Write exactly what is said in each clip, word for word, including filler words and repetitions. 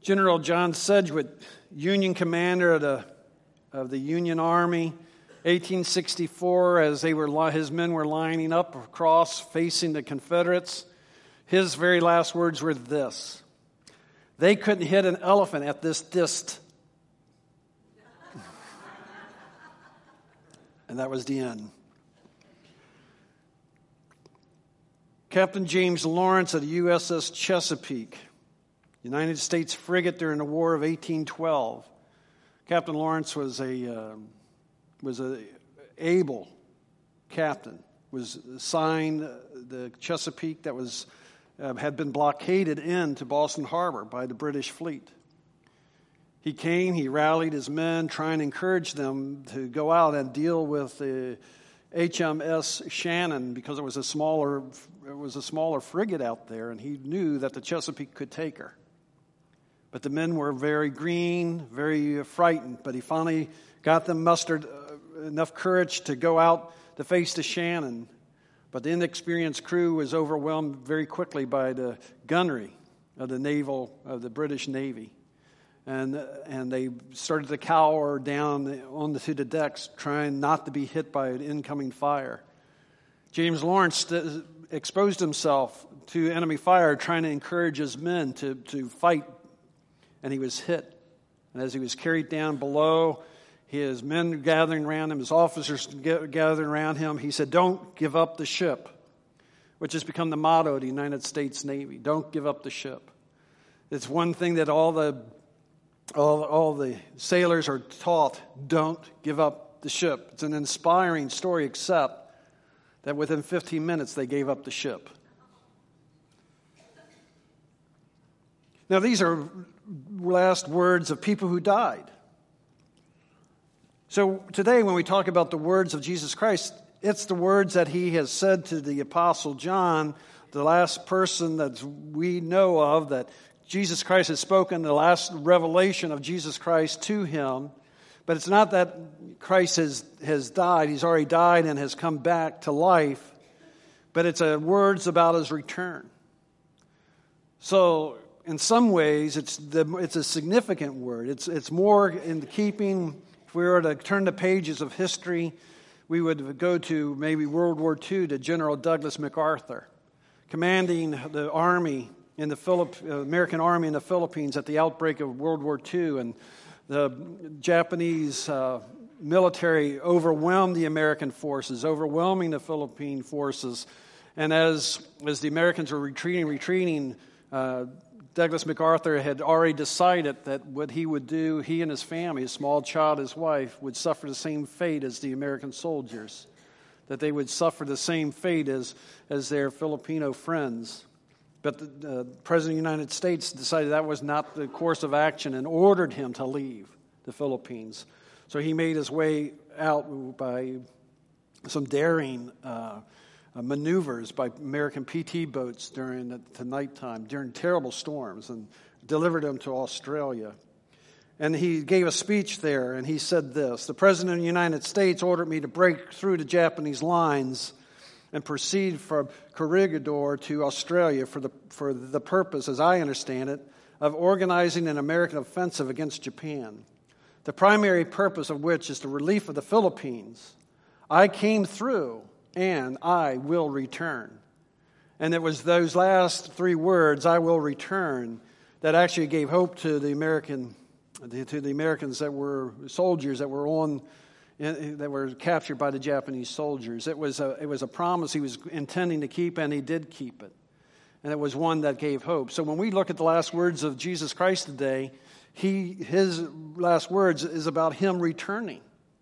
General John Sedgwick, Union commander of the, of the Union Army, eighteen sixty-four, as they were his men were lining up across facing the Confederates, his very last words were this: "They couldn't hit an elephant at this dist." And that was the end. Captain James Lawrence of the U S S Chesapeake, United States frigate during the War of eighteen twelve. Captain Lawrence was a uh, was a able captain. Was assigned the Chesapeake that was uh, had been blockaded into Boston Harbor by the British fleet. He came, he rallied his men, trying to encourage them to go out and deal with the H M S Shannon, because it was a smaller it was a smaller frigate out there, and he knew that the Chesapeake could take her. But the men were very green, very frightened. But he finally got them mustered enough courage to go out to face the Shannon. But the inexperienced crew was overwhelmed very quickly by the gunnery of the naval of the British Navy. And and they started to cower down onto the decks, trying not to be hit by an incoming fire. James Lawrence st- exposed himself to enemy fire, trying to encourage his men to, to fight, and he was hit. And as he was carried down below, his men gathering around him, his officers gathering around him, he said, "Don't give up the ship," which has become the motto of the United States Navy. Don't give up the ship. It's one thing that all the All, all the sailors are taught: don't give up the ship. It's an inspiring story, except that within fifteen minutes they gave up the ship. Now, these are last words of people who died. So today, when we talk about the words of Jesus Christ, it's the words that he has said to the Apostle John, the last person that we know of that Jesus Christ has spoken, the last revelation of Jesus Christ to him. But it's not that Christ has, has died. He's already died and has come back to life. But it's a words about his return. So in some ways, it's the, it's a significant word. It's, it's more in keeping, if we were to turn the pages of history, we would go to maybe World War Two, to General Douglas MacArthur, commanding the army in the Philip, uh, American Army in the Philippines at the outbreak of World War Two, and the Japanese uh, military overwhelmed the American forces, overwhelming the Philippine forces. And as as the Americans were retreating, retreating, uh, Douglas MacArthur had already decided that what he would do, he and his family, his small child, his wife, would suffer the same fate as the American soldiers, that they would suffer the same fate as as their Filipino friends. But the uh, President of the United States decided that was not the course of action and ordered him to leave the Philippines. So he made his way out by some daring uh, uh, maneuvers by American P T boats during the, the nighttime, during terrible storms, and delivered them to Australia. And he gave a speech there, and he said this: "The President of the United States ordered me to break through the Japanese lines and proceed from Corregidor to Australia for the for the purpose, as I understand it, of organizing an American offensive against Japan, the primary purpose of which is the relief of the Philippines. I came through, and I will return." And it was those last three words, "I will return," that actually gave hope to the American to the Americans that were soldiers that were on that were captured by the Japanese soldiers. It was a, it was a promise he was intending to keep, and he did keep it. And it was one that gave hope. So when we look at the last words of Jesus Christ today, he his last words is about him returning.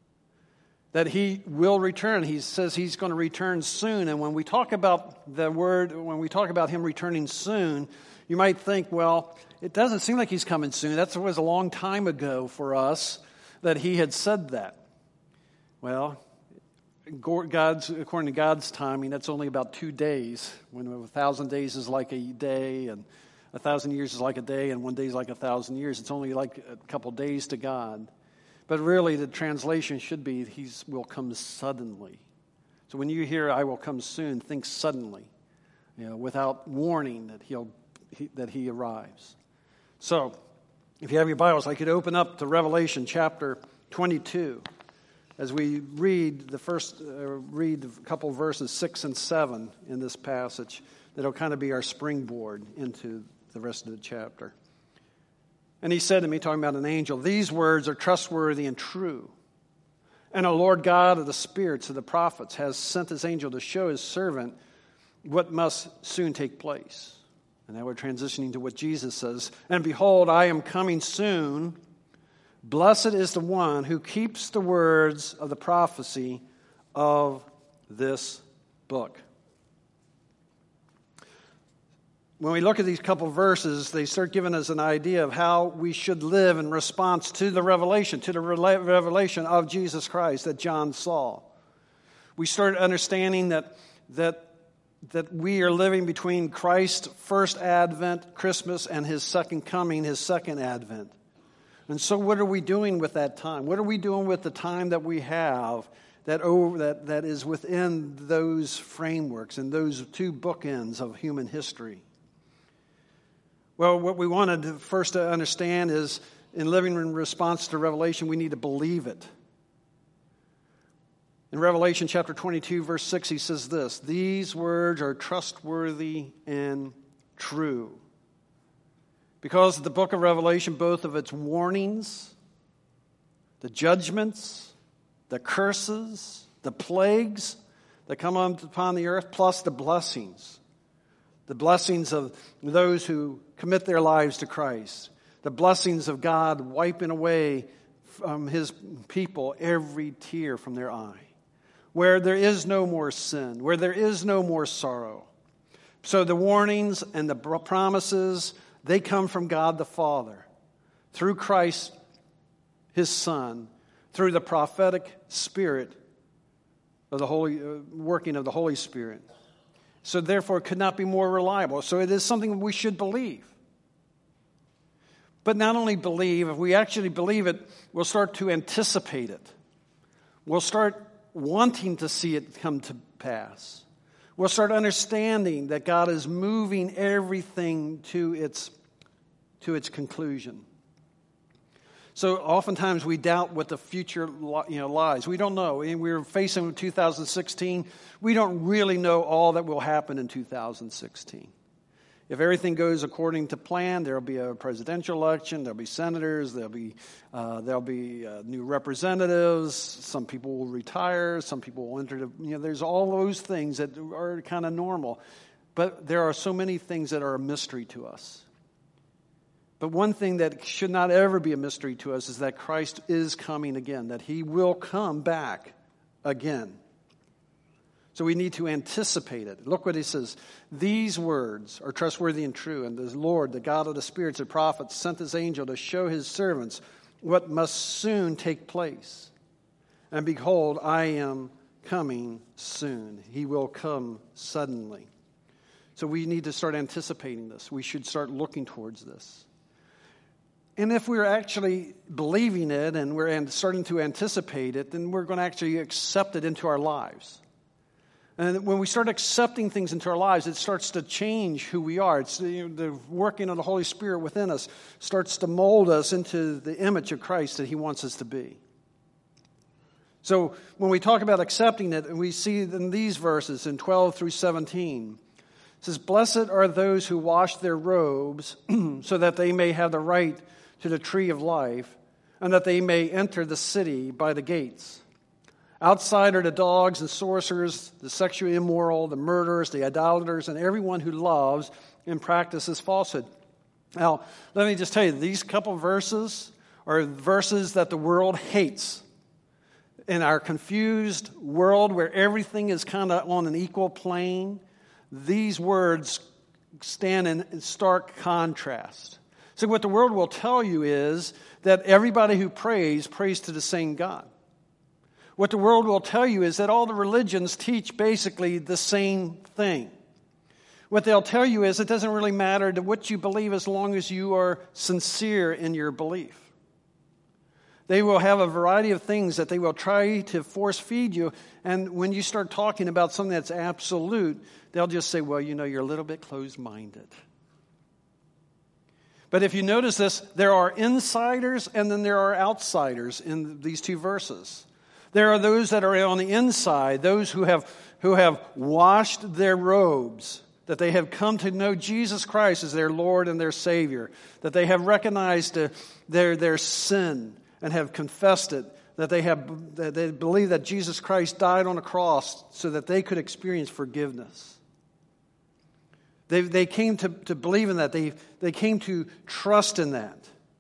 That he will return. He says he's going to return soon. And when we talk about the word, when we talk about him returning soon, you might think, well, it doesn't seem like he's coming soon. That was a long time ago for us that he had said that. Well, God's, according to God's timing, that's only about two days. When a thousand days is like a day, and a thousand years is like a day, and one day is like a thousand years. It's only like a couple days to God. But really, the translation should be, He will come suddenly. So when you hear, "I will come soon," think suddenly, you know, without warning that he'll he, that He arrives. So If you have your Bibles, I could open up to Revelation chapter twenty-two as we read the first, uh, read a couple of verses six and seven in this passage that'll kind of be our springboard into the rest of the chapter. And he said to me, talking about an angel, "These words are trustworthy and true. And the Lord God of the spirits of the prophets has sent his angel to show his servant what must soon take place." And now we're transitioning to what Jesus says. "And behold, I am coming soon. Blessed is the one who keeps the words of the prophecy of this book." When we look at these couple verses, they start giving us an idea of how we should live in response to the revelation, to the revelation of Jesus Christ that John saw. We start understanding that that that we are living between Christ's first advent, Christmas, and his second coming, his second advent. And so what are we doing with that time? What are we doing with the time that we have that over, that, that is within those frameworks and those two bookends of human history? Well, what we wanted to first to understand is in living in response to Revelation, we need to believe it. In Revelation chapter twenty-two, verse six, he says this, "These words are trustworthy and true." Because the book of Revelation, both of its warnings, the judgments, the curses, the plagues that come upon the earth, plus the blessings, the blessings of those who commit their lives to Christ, the blessings of God wiping away from his people every tear from their eye, where there is no more sin, where there is no more sorrow. So the warnings and the promises, they come from God the Father, through Christ, his Son, through the prophetic spirit of the Holy, uh, working of the Holy Spirit. So therefore it could not be more reliable. So it is something we should believe. But not only believe, if we actually believe it, we'll start to anticipate it. We'll start wanting to see it come to pass. We'll start understanding that God is moving everything to its, to its conclusion. So oftentimes we doubt what the future you know, lies. We don't know. And we're facing two thousand sixteen. We don't really know all that will happen in two thousand sixteen. If everything goes according to plan, there will be a presidential election, there will be senators, there will be, uh, there'll be uh, new representatives, some people will retire, some people will enter, the, you know, there's all those things that are kind of normal. But there are so many things that are a mystery to us. But one thing that should not ever be a mystery to us is that Christ is coming again, that he will come back again. So we need to anticipate it. Look what he says. "These words are trustworthy and true, and the Lord, the God of the spirits and prophets, sent his angel to show his servants what must soon take place. And behold, I am coming soon." He will come suddenly. So we need to start anticipating this. We should start looking towards this. And if we're actually believing it and we're starting to anticipate it, then we're going to actually accept it into our lives. And when we start accepting things into our lives, it starts to change who we are. It's you know, the working of the Holy Spirit within us starts to mold us into the image of Christ that he wants us to be. So when we talk about accepting it, and we see in these verses in twelve through seventeen, it says, "Blessed are those who wash their robes so that they may have the right to the tree of life and that they may enter the city by the gates. Outside are the dogs and sorcerers, the sexually immoral, the murderers, the idolaters, and everyone who loves and practices falsehood." Now, let me just tell you, these couple verses are verses that the world hates. In our confused world where everything is kind of on an equal plane, these words stand in stark contrast. So what the world will tell you is that everybody who prays, prays to the same God. What the world will tell you is that all the religions teach basically the same thing. What they'll tell you is it doesn't really matter to what you believe as long as you are sincere in your belief. They will have a variety of things that they will try to force feed you. And when you start talking about something that's absolute, they'll just say, well, you know, you're a little bit closed-minded. But if you notice this, there are insiders and then there are outsiders in these two verses. There are those that are on the inside, those who have who have washed their robes, that they have come to know Jesus Christ as their Lord and their Savior, that they have recognized uh, their, their sin and have confessed it, that they have that they believe that Jesus Christ died on a cross so that they could experience forgiveness. They, they came to, to believe in that. They, they came to trust in that.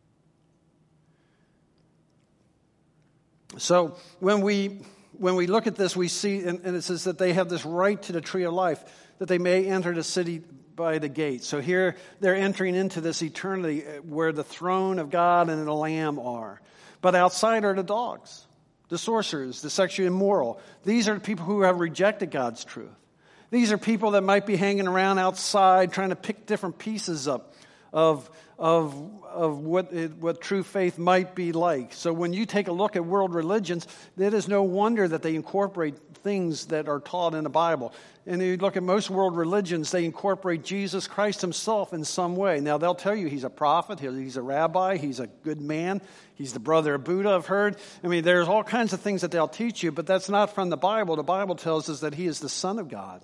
So when we when we look at this, we see, and, and it says that they have this right to the tree of life, that they may enter the city by the gate. So here they're entering into this eternity where the throne of God and the Lamb are. But outside are the dogs, the sorcerers, the sexually immoral. These are the people who have rejected God's truth. These are people that might be hanging around outside trying to pick different pieces up of, of, of what, it, what true faith might be like. So when you take a look at world religions, it is no wonder that they incorporate things that are taught in the Bible. And you look at most world religions, they incorporate Jesus Christ himself in some way. Now, they'll tell you he's a prophet, he's a rabbi, he's a good man, he's the brother of Buddha, I've heard. I mean, there's all kinds of things that they'll teach you, but that's not from the Bible. The Bible tells us that he is the Son of God.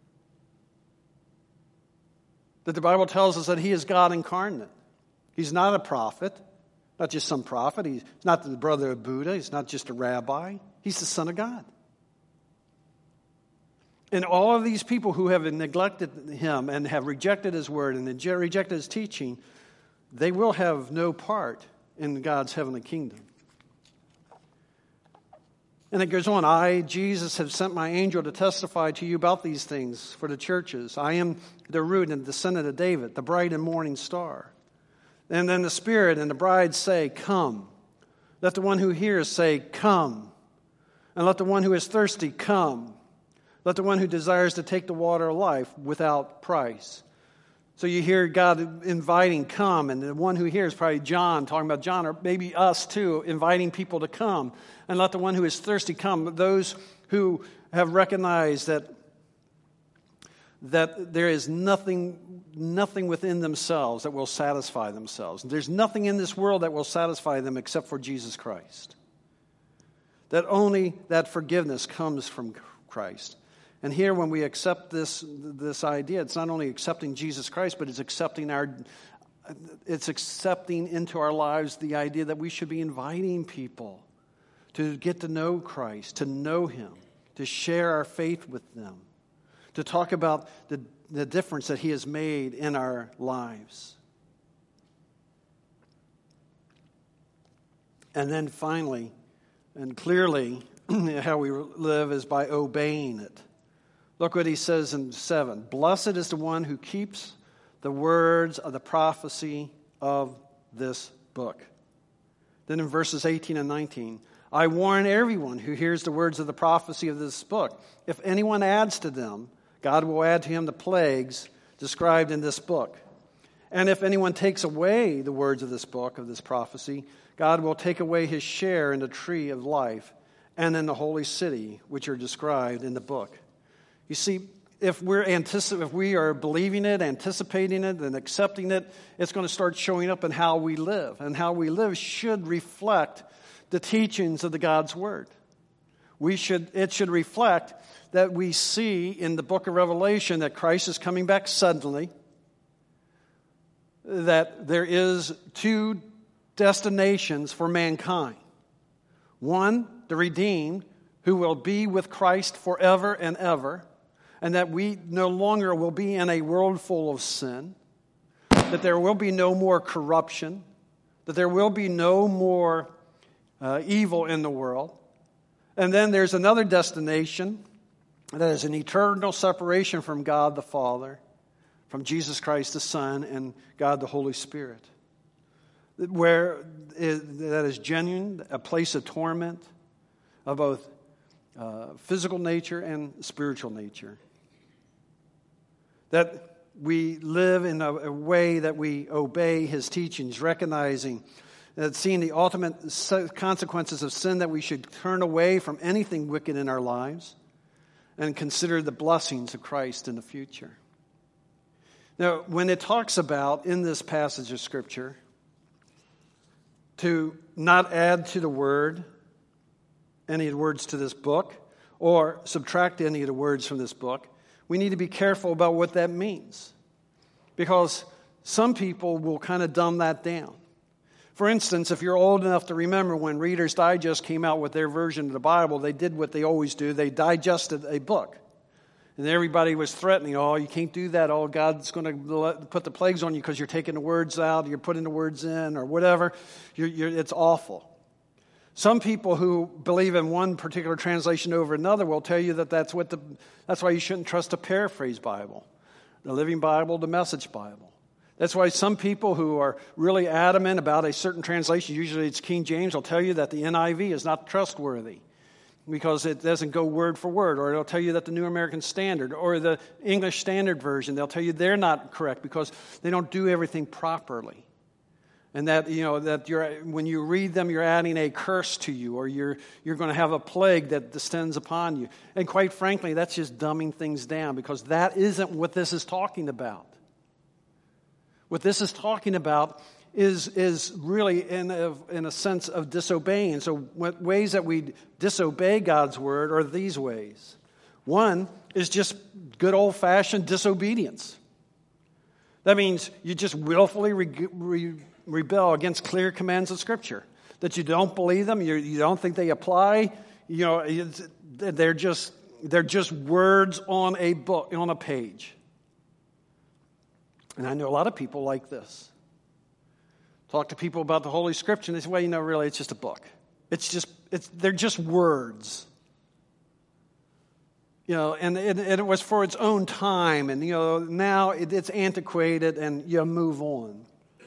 That the Bible tells us that he is God incarnate. He's not a prophet, not just some prophet. He's not the brother of Buddha. He's not just a rabbi. He's the Son of God. And all of these people who have neglected him and have rejected his word and rejected his teaching, they will have no part in God's heavenly kingdom. And it goes on, I, Jesus, have sent my angel to testify to you about these things for the churches. I am the root and descendant of David, the bright and morning star. And then the Spirit and the bride say, come. Let the one who hears say, come. And let the one who is thirsty come. Let the one who desires to take the water of life without price. So you hear God inviting, come, and the one who hears, probably John, talking about John, or maybe us too, inviting people to come. And let the one who is thirsty come. Those who have recognized that, that there is nothing, nothing within themselves that will satisfy themselves. There's nothing in this world that will satisfy them except for Jesus Christ. That only that forgiveness comes from Christ. And here when we accept this this idea, it's not only accepting Jesus Christ, but it's accepting our it's accepting into our lives the idea that we should be inviting people to get to know Christ, to know him, to share our faith with them, to talk about the, the difference that he has made in our lives. And then finally, and clearly, how we live is by obeying it. Look what he says in seven. Blessed is the one who keeps the words of the prophecy of this book. Then in verses eighteen and nineteen, I warn everyone who hears the words of the prophecy of this book. If anyone adds to them, God will add to him the plagues described in this book. And if anyone takes away the words of this book, of this prophecy, God will take away his share in the tree of life and in the holy city, which are described in the book. You see, if we're anticip- if we are believing it, anticipating it, and accepting it, it's going to start showing up in how we live. And how we live should reflect the teachings of the God's Word. We should it should reflect that we see in the book of Revelation that Christ is coming back suddenly, that there is two destinations for mankind. One, the redeemed, who will be with Christ forever and ever, and that we no longer will be in a world full of sin, that there will be no more corruption, that there will be no more uh, evil in the world. And then there's another destination that is an eternal separation from God the Father, from Jesus Christ the Son, and God the Holy Spirit, where it, that is genuine, a place of torment of both uh, physical nature and spiritual nature. That we live in a, a way that we obey his teachings, recognizing that seeing the ultimate consequences of sin, that we should turn away from anything wicked in our lives and consider the blessings of Christ in the future. Now, when it talks about, in this passage of Scripture, to not add to the word any of the words to this book, or subtract any of the words from this book, we need to be careful about what that means. Because some people will kind of dumb that down. For instance, if you're old enough to remember when Reader's Digest came out with their version of the Bible, they did what they always do. They digested a book. And everybody was threatening, oh, you can't do that. Oh, God's going to put the plagues on you because you're taking the words out, you're putting the words in, or whatever. You're, you're, it's awful. Some people who believe in one particular translation over another will tell you that that's, what the, that's why you shouldn't trust a paraphrase Bible, the Living Bible, the Message Bible. That's why some people who are really adamant about a certain translation, usually it's King James, will tell you that the N I V is not trustworthy because it doesn't go word for word, or it'll tell you that the New American Standard or the English Standard Version, they'll tell you they're not correct because they don't do everything properly. And that, you know, that you're, when you read them, you're adding a curse to you, or you're you're going to have a plague that descends upon you. And quite frankly, that's just dumbing things down, because that isn't what this is talking about. What this is talking about is is really in a, in a sense of disobeying. So what ways that we disobey God's word are these ways. One is just good old-fashioned disobedience. That means you just willfully re- re- rebel against clear commands of Scripture, that you don't believe them, you, you don't think they apply. You know, it's, they're just they're just words on a book, on a page. And I know a lot of people like this. Talk to people about the Holy Scripture, and they say, well, you know, really, it's just a book. It's just, it's they're just words. You know, and it, it was for its own time, and, you know, now it, it's antiquated, and you move on.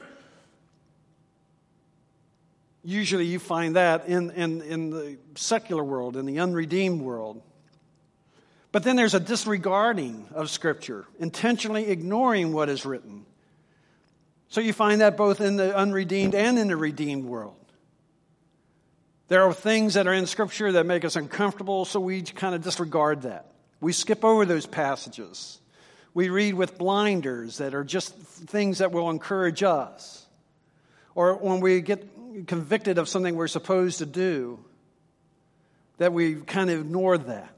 Usually you find that in, in, in the secular world, in the unredeemed world. But then there's a disregarding of Scripture, intentionally ignoring what is written. So you find that both in the unredeemed and in the redeemed world. There are things that are in Scripture that make us uncomfortable, so we kind of disregard that. We skip over those passages. We read with blinders that are just things that will encourage us. Or when we get convicted of something we're supposed to do, that we kind of ignore that.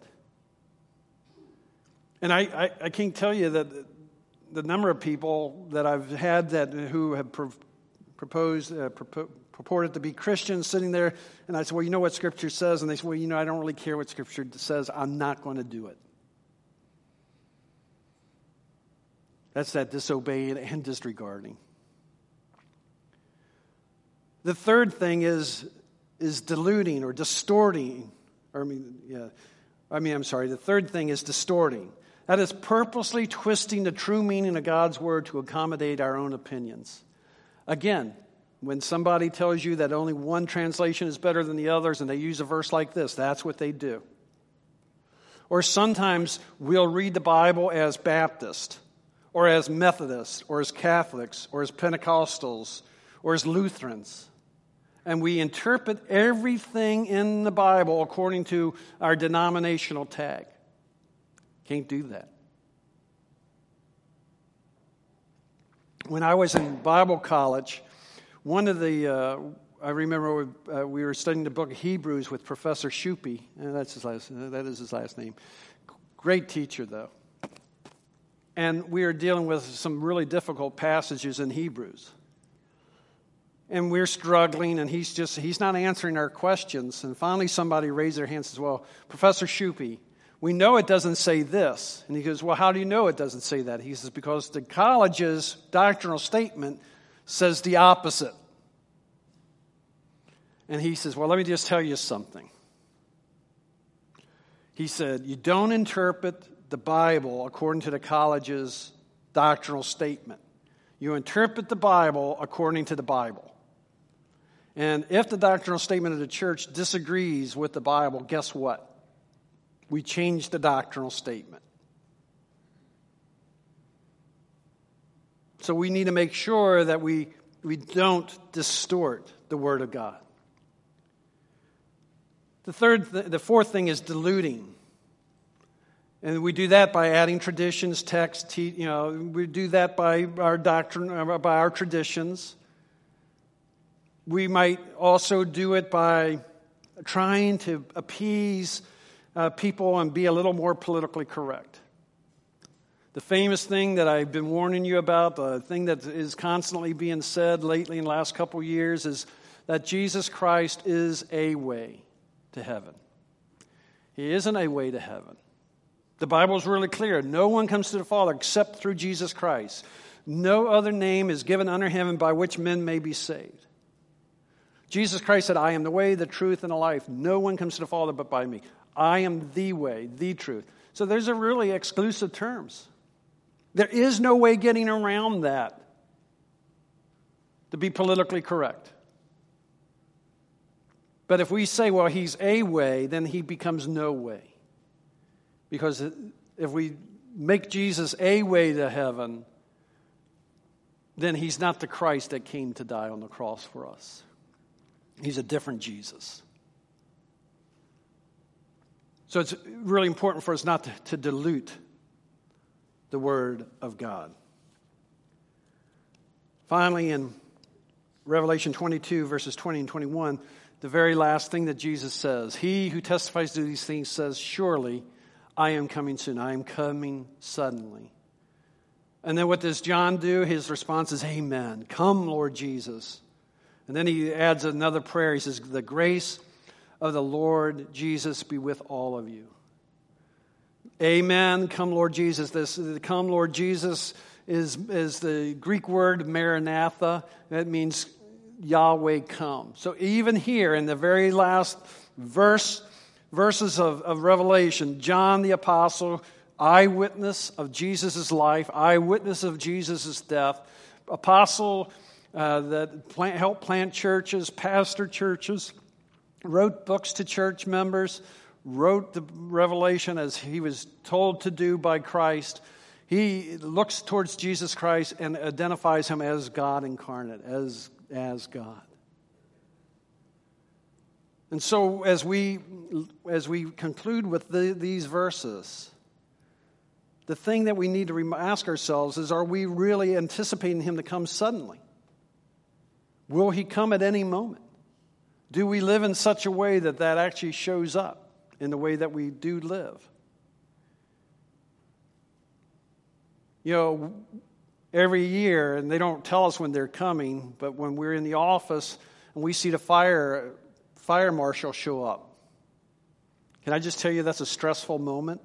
And I, I, I can't tell you that the number of people that I've had that who have pro- proposed, uh, pro- purported to be Christians sitting there, and I said, well, you know what Scripture says? And they said, well, you know, I don't really care what Scripture says. I'm not going to do it. That's that disobeying and disregarding. The third thing is is diluting or distorting. Or I mean, yeah, I mean, I'm sorry. The third thing is distorting. That is purposely twisting the true meaning of God's word to accommodate our own opinions. Again, when somebody tells you that only one translation is better than the others, and they use a verse like this, that's what they do. Or sometimes we'll read the Bible as Baptist, or as Methodists, or as Catholics, or as Pentecostals, or as Lutherans. And we interpret everything in the Bible according to our denominational tag. Can't do that. When I was in Bible college, one of the, uh, I remember we, uh, we were studying the book of Hebrews with Professor Shupe, and that's his last, that is his last name. Great teacher, though. And we were dealing with some really difficult passages in Hebrews. And we're struggling, and he's just, he's not answering our questions. And finally somebody raised their hand and says, well, Professor Shupe, we know it doesn't say this. And he goes, well, how do you know it doesn't say that? He says, because the college's doctrinal statement says the opposite. And he says, well, let me just tell you something. He said, you don't interpret the Bible according to the college's doctrinal statement. You interpret the Bible according to the Bible. And if the doctrinal statement of the church disagrees with the Bible, guess what? We change the doctrinal statement. So we need to make sure that we, we don't distort the Word of God. The third, th- the fourth thing is diluting. And we do that by adding traditions, texts, te- you know, we do that by our doctrine, uh, by our traditions. We might also do it by trying to appease uh, people and be a little more politically correct. The famous thing that I've been warning you about, the thing that is constantly being said lately in the last couple of years, is that Jesus Christ is a way to heaven. He isn't a way to heaven. The Bible is really clear. No one comes to the Father except through Jesus Christ. No other name is given under heaven by which men may be saved. Jesus Christ said, I am the way, the truth, and the life. No one comes to the Father but by me. I am the way, the truth. So those are really exclusive terms. There is no way getting around that to be politically correct. But if we say, well, he's a way, then he becomes no way. Because if we make Jesus a way to heaven, then he's not the Christ that came to die on the cross for us. He's a different Jesus. So it's really important for us not to, to dilute the Word of God. Finally, in Revelation twenty-two, verses twenty and twenty-one, the very last thing that Jesus says, he who testifies to these things says, surely I am coming soon. I am coming suddenly. And then what does John do? His response is, amen. Come, Lord Jesus. And then he adds another prayer. He says, the grace of the Lord Jesus be with all of you. Amen. Come, Lord Jesus. This come, Lord Jesus is, is the Greek word Maranatha. That means Yahweh come. So even here in the very last verse, verses of, of Revelation, John the Apostle, eyewitness of Jesus' life, eyewitness of Jesus' death, apostle uh, that plant, helped plant churches, pastor churches, wrote books to church members, wrote the Revelation as he was told to do by Christ. He looks towards Jesus Christ and identifies him as God incarnate, as, as God. And so as we as we conclude with the, these verses, the thing that we need to ask ourselves is, are we really anticipating him to come suddenly? Will he come at any moment? Do we live in such a way that that actually shows up in the way that we do live? You know, every year, and they don't tell us when they're coming, but when we're in the office and we see the fire fire marshal show up, can I just tell you that's a stressful moment?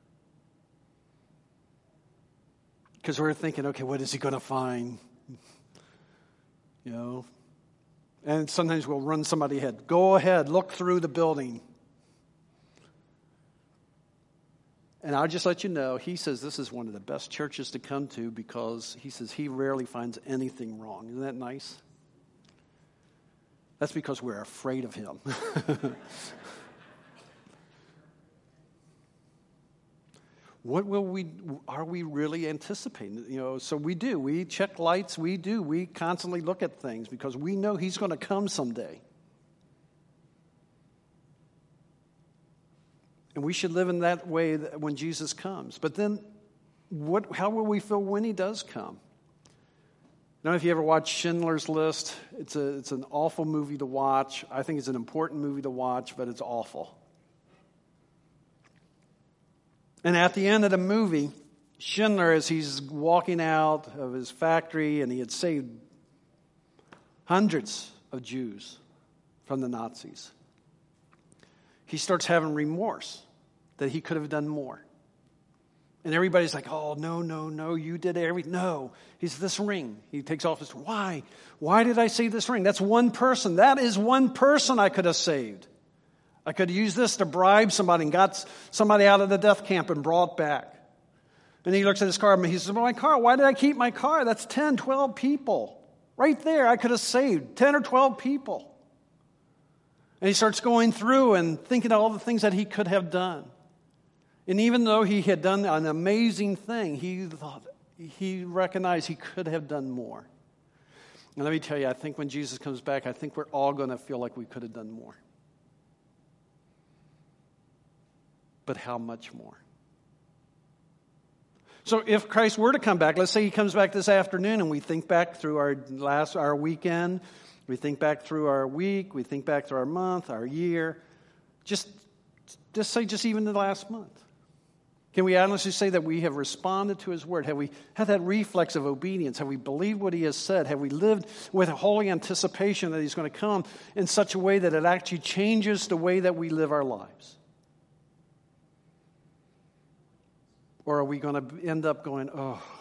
Because we're thinking, okay, what is he going to find? You know, and sometimes we'll run somebody ahead. Go ahead, look through the building. And I'll just let you know, he says this is one of the best churches to come to because he says he rarely finds anything wrong. Isn't that nice? That's because we're afraid of him. What will we, are we really anticipating? You know, so we do. We check lights. We do. We constantly look at things because we know he's going to come someday. And we should live in that way when Jesus comes. But then, what? How will we feel when he does come? I don't know if you ever watched Schindler's List. It's a it's an awful movie to watch. I think it's an important movie to watch, but it's awful. And at the end of the movie, Schindler, as he's walking out of his factory, and he had saved hundreds of Jews from the Nazis, he starts having remorse that he could have done more. And everybody's like, oh, no, no, no, you did everything. No, he's this ring. He takes off his, why? Why did I save this ring? That's one person. That is one person I could have saved. I could have used this to bribe somebody and got somebody out of the death camp and brought back. And he looks at his car and he says, well, my car, why did I keep my car? That's ten, twelve people. Right there, I could have saved ten or twelve people. And he starts going through and thinking of all the things that he could have done. And even though he had done an amazing thing, he thought, he recognized he could have done more. And let me tell you, I think when Jesus comes back, I think we're all going to feel like we could have done more. But how much more? So if Christ were to come back, let's say he comes back this afternoon, and we think back through our last our weekend, we think back through our week, we think back through our month, our year, just, just say just even the last month. Can we honestly say that we have responded to his word? Have we had that reflex of obedience? Have we believed what he has said? Have we lived with a holy anticipation that he's going to come in such a way that it actually changes the way that we live our lives? Or are we going to end up going, oh,